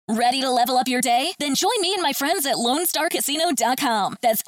Ready to level up your day? Then join me and my friends at LoneStarCasino.com. That's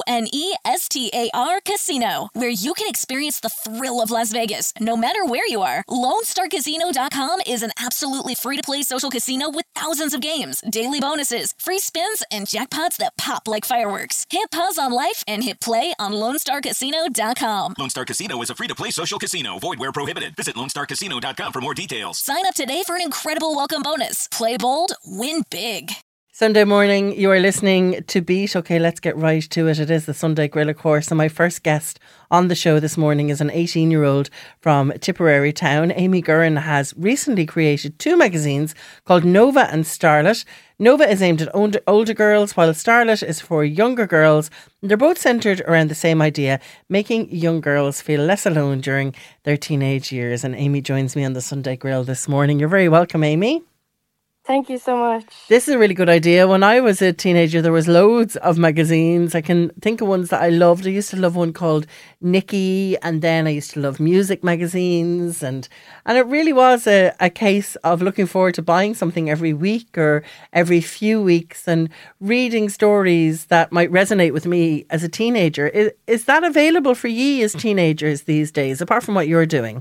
LONESTAR Casino, where you can experience the thrill of Las Vegas, no matter where you are. LoneStarCasino.com is an absolutely free-to-play social casino with thousands of games, daily bonuses, free spins, and jackpots that pop like fireworks. Hit pause on life and hit play on LoneStarCasino.com. Lone Star Casino is a free-to-play social casino. Void where prohibited. Visit LoneStarCasino.com for more details. Sign up today for an incredible welcome bonus. Play bold, win big. Sunday morning, you are listening to Beat. Okay, let's get right to it. It is the Sunday Grill, of course. And my first guest on the show this morning is an 18-year-old from Tipperary town. Amy Guerin has recently created two magazines called Nova and Starlet. Nova is aimed at older girls, while Starlet is for younger girls. They're both centred around the same idea, making young girls feel less alone during their teenage years. And Amy joins me on the Sunday Grill this morning. You're very welcome, Amy. Thank you so much. This is a really good idea. When I was a teenager, there was loads of magazines. I can think of ones that I loved. I used to love one called Nikki, and then I used to love music magazines. And it really was a case of looking forward to buying something every week or every few weeks and reading stories that might resonate with me as a teenager. Is that available for ye as teenagers these days, apart from what you're doing?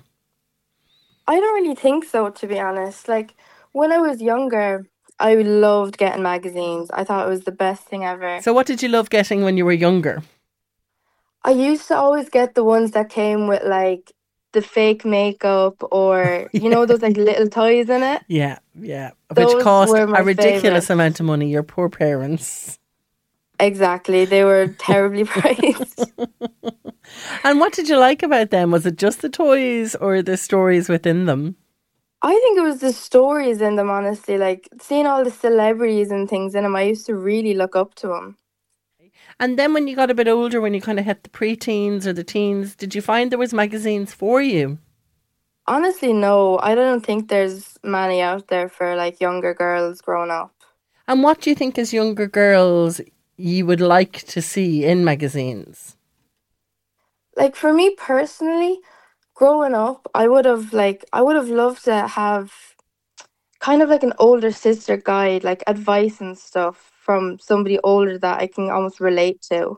I don't really think so, to be honest. When I was younger, I loved getting magazines. I thought it was the best thing ever. So what did you love getting when you were younger? I used to always get the ones that came with the fake makeup or, those little toys in it. Yeah, yeah. Those Which cost were my a ridiculous favourite. amount of money. Your poor parents. Exactly. They were terribly priced. And what did you like about them? Was it just the toys or the stories within them? I think it was the stories in them, honestly. Seeing all the celebrities and things in them, I used to really look up to them. And then when you got a bit older, when you kind of hit the pre-teens or the teens, did you find there was magazines for you? Honestly, no. I don't think there's many out there for younger girls growing up. And what do you think as younger girls you would like to see in magazines? For me personally, growing up, I would have loved to have kind of an older sister guide, advice and stuff from somebody older that I can almost relate to.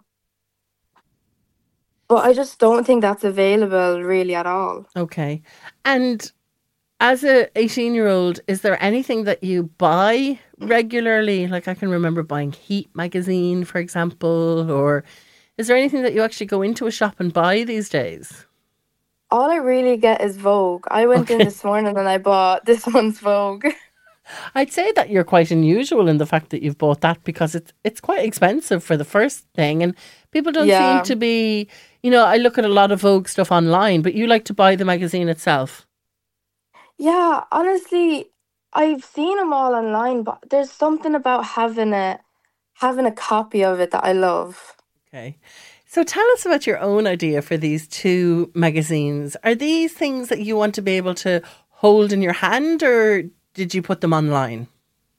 But I just don't think that's available really at all. Okay. And as a 18-year-old, is there anything that you buy regularly? I can remember buying Heat magazine, for example, or is there anything that you actually go into a shop and buy these days? All I really get is Vogue. I went in this morning and I bought this month's Vogue. I'd say that you're quite unusual in the fact that you've bought that because it's quite expensive for the first thing, and people don't seem to be, I look at a lot of Vogue stuff online, but you like to buy the magazine itself. Yeah, honestly, I've seen them all online, but there's something about having a copy of it that I love. Okay. So tell us about your own idea for these two magazines. Are these things that you want to be able to hold in your hand, or did you put them online?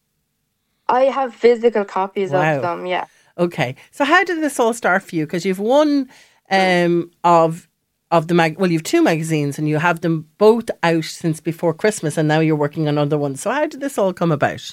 I have physical copies of them, yeah. Okay. So how did this all start for you? Because you've one of the you've two magazines and you have them both out since before Christmas, and now you're working on other ones. So how did this all come about?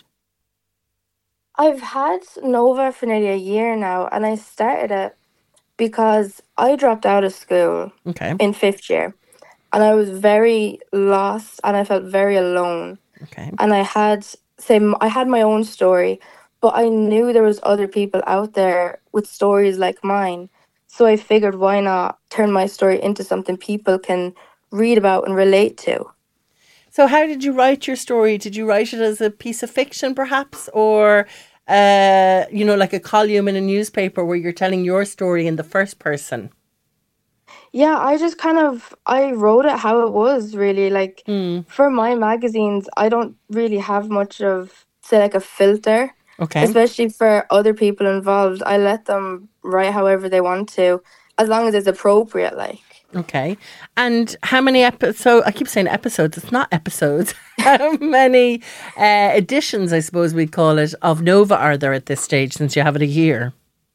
I've had Nova for nearly a year now, and I started it because I dropped out of school in 5th year, and I was very lost and I felt very alone. Okay. And I had my own story, but I knew there was other people out there with stories like mine. So I figured, why not turn my story into something people can read about and relate to? So how did you write your story? Did you write it as a piece of fiction perhaps, or like a column in a newspaper where you're telling your story in the first person? Yeah, I wrote it how it was, really. For my magazines, I don't really have much of, say, a filter. Okay. Especially for other people involved. I let them write however they want to, as long as it's appropriate, Okay. And how many episodes, I keep saying episodes, it's not episodes. How many editions, I suppose we'd call it, of Nova are there at this stage since you have it a year?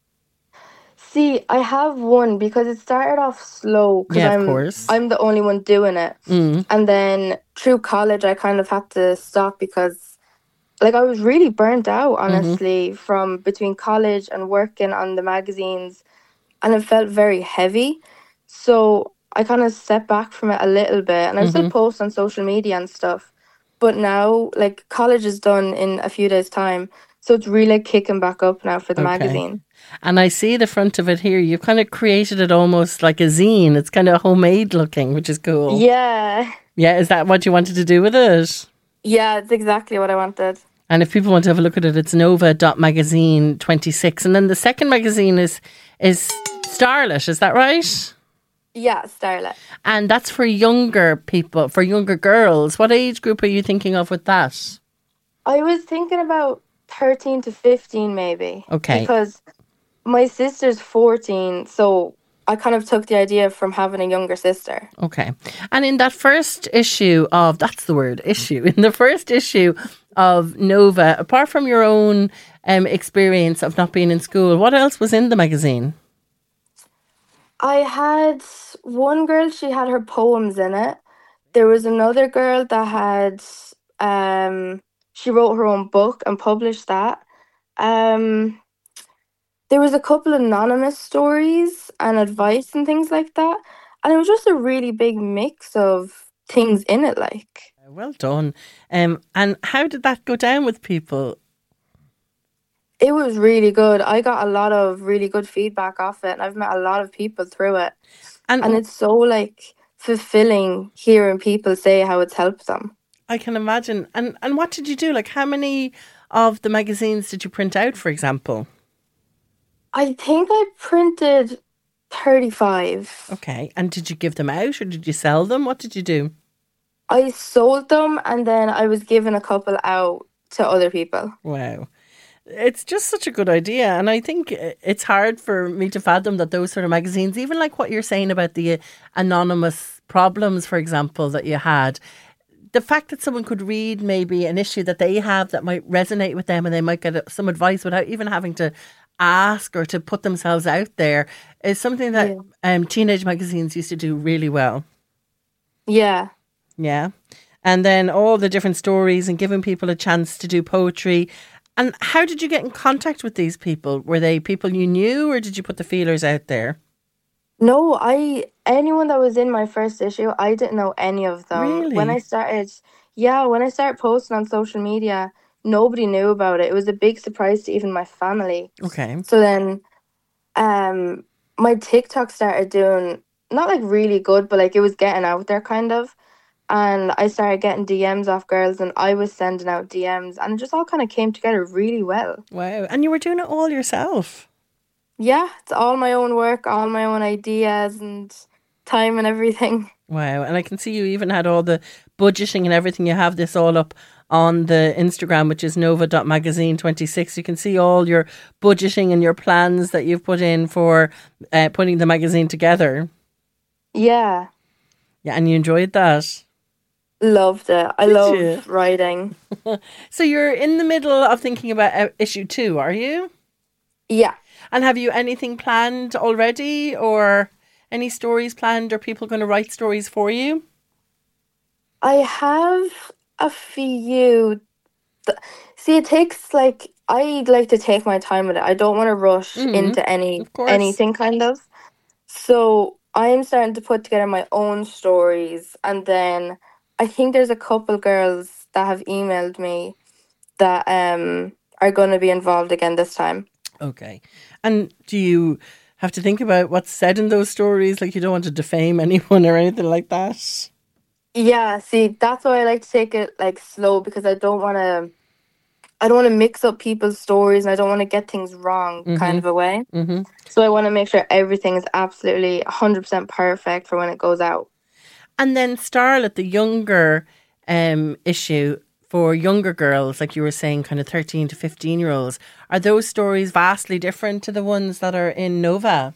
See, I have one because it started off slow. Yeah, of course. I'm the only one doing it. And then through college, I kind of had to stop because like I was really burnt out, honestly, from between college and working on the magazines, and it felt very heavy. So I kind of stepped back from it a little bit, and I still post on social media and stuff. But now, like, college is done in a few days' time, so it's really like, kicking back up now for the Okay. magazine. And I see the front of it here. You've kind of created it almost like a zine. It's kind of homemade looking, which is cool. Yeah, Yeah, is that what you wanted to do with it? yeah, it's exactly what I wanted. And if people want to have a look at it, it's nova.magazine26. And then the second magazine is Starlet, is that right? Yeah, Starlet. And that's for younger people, for younger girls. What age group are you thinking of with that? I was thinking about 13 to 15, maybe. Okay. Because my sister's 14, so I kind of took the idea from having a younger sister. Okay. And in that first issue of, that's the word, issue, in the first issue of Nova, apart from your own experience of not being in school, what else was in the magazine? I had one girl, she had her poems in it. There was another girl that had, she wrote her own book and published that. Um, there was a couple anonymous stories and advice and things like that. And it was just a really big mix of things in it, like. Well done. And how did that go down with people? It was really good. I got a lot of really good feedback off it, and I've met a lot of people through it. And it's so like fulfilling hearing people say how it's helped them. I can imagine. And what did you do? Like, how many of the magazines did you print out, for example? I think I printed 35. Okay. And did you give them out or did you sell them? What did you do? I sold them, and then I was giving a couple out to other people. Wow. It's just such a good idea. And I think it's hard for me to fathom that those sort of magazines, even like what you're saying about the anonymous problems, for example, that you had, the fact that someone could read maybe an issue that they have that might resonate with them and they might get some advice without even having to ask or to put themselves out there is something that teenage magazines used to do really well. Yeah. Yeah. And then all the different stories and giving people a chance to do poetry. And how did you get in contact with these people? Were they people you knew or did you put the feelers out there? No, anyone that was in my first issue, I didn't know any of them. Really? When I started posting on social media, nobody knew about it. It was a big surprise to even my family. Okay. So then my TikTok started doing not like really good, but like it was getting out there kind of. And I started getting DMs off girls, and I was sending out DMs, and it just all kind of came together really well. Wow. And you were doing it all yourself? Yeah, it's all my own work, all my own ideas and time and everything. Wow. And I can see you even had all the budgeting and everything. You have this all up on the Instagram, which is nova.magazine26. You can see all your budgeting and your plans that you've put in for putting the magazine together. Yeah. Yeah. And you enjoyed that? Loved it. I Did love you? writing. So you're in the middle of thinking about issue 2, are you? Yeah. And have you anything planned already or any stories planned? Are people going to write stories for you? I have a few. See, it takes like, I like to take my time with it. I don't want to rush into of course. anything kind of. So I'm starting to put together my own stories, and then I think there's a couple girls that have emailed me that are going to be involved again this time. Okay. And do you have to think about what's said in those stories? Like you don't want to defame anyone or anything like that? Yeah, see, that's why I like to take it like slow, because I don't want to mix up people's stories, and I don't want to get things wrong kind of a way. Mm-hmm. So I want to make sure everything is absolutely 100% perfect for when it goes out. And then Starlet, the younger issue for younger girls, like you were saying, kind of 13 to 15-year-olds, are those stories vastly different to the ones that are in Nova?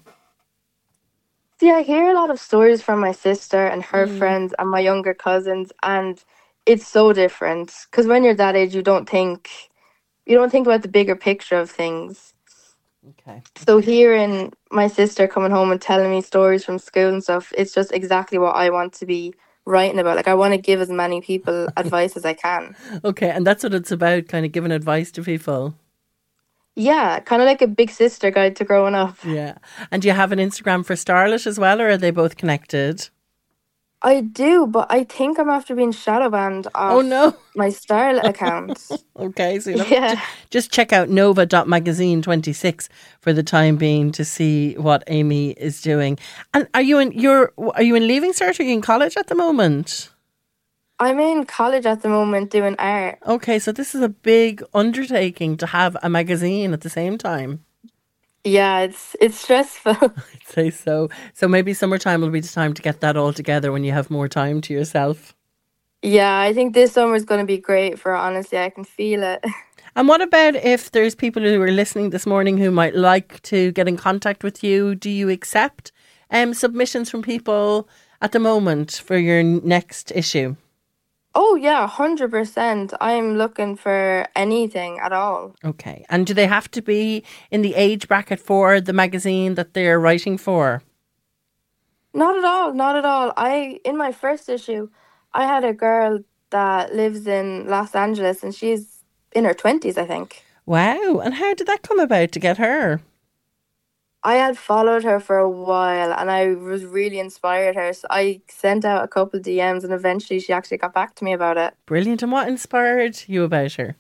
See, I hear a lot of stories from my sister and her friends and my younger cousins, and it's so different. Because when you're that age, you don't think about the bigger picture of things. Okay. So hearing my sister coming home and telling me stories from school and stuff, it's just exactly what I want to be writing about. Like I want to give as many people advice as I can. Okay, and that's what it's about, kind of giving advice to people. Yeah, kind of like a big sister guide to growing up. Yeah. And do you have an Instagram for Starlet as well, or are they both connected? I do, but I think I'm after being shadow banned Oh off no. my Starlet account. Okay, so you'll have Yeah. to just check out nova.magazine26 for the time being to see what Amy is doing. And are you in Leaving Cert? Are you in college at the moment? I'm in college at the moment doing art. Okay, so this is a big undertaking to have a magazine at the same time. Yeah, it's stressful. I'd say so. So maybe summertime will be the time to get that all together when you have more time to yourself. Yeah, I think this summer is going to be great for it, honestly. I can feel it. And what about if there's people who are listening this morning who might like to get in contact with you? Do you accept submissions from people at the moment for your next issue? Oh, yeah, 100%. I'm looking for anything at all. Okay. And do they have to be in the age bracket for the magazine that they're writing for? Not at all, not at all. In my first issue, I had a girl that lives in Los Angeles and she's in her 20s, I think. Wow. And how did that come about to get her? I had followed her for a while and I was really inspired her. So I sent out a couple of DMs and eventually she actually got back to me about it. Brilliant. And what inspired you about her?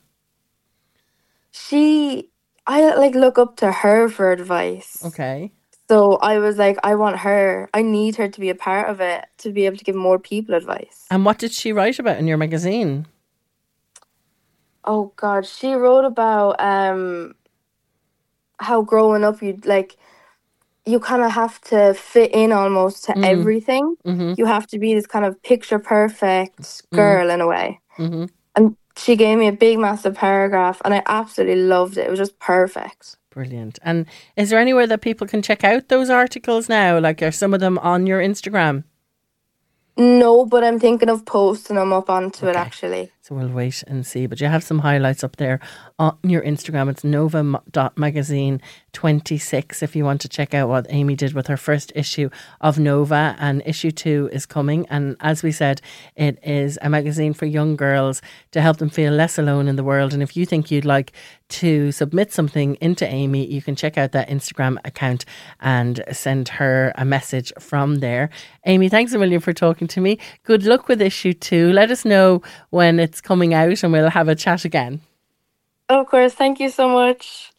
I like look up to her for advice. Okay. So I was like, I need her to be a part of it to be able to give more people advice. And what did she write about in your magazine? Oh God, she wrote about how growing up you kind of have to fit in almost to everything. Mm-hmm. You have to be this kind of picture perfect girl in a way. Mm-hmm. And she gave me a big massive paragraph and I absolutely loved it. It was just perfect. Brilliant. And is there anywhere that people can check out those articles now? Like, are some of them on your Instagram? No, but I'm thinking of posting them up onto it actually. So we'll wait and see. But you have some highlights up there on your Instagram. It's nova.magazine26 if you want to check out what Amy did with her first issue of Nova. And issue 2 is coming. And as we said, it is a magazine for young girls to help them feel less alone in the world. And if you think you'd like to submit something into Amy, you can check out that Instagram account and send her a message from there. Amy, thanks a million for talking to me. Good luck with issue 2. Let us know when it's coming out and we'll have a chat again. Of course. Thank you so much.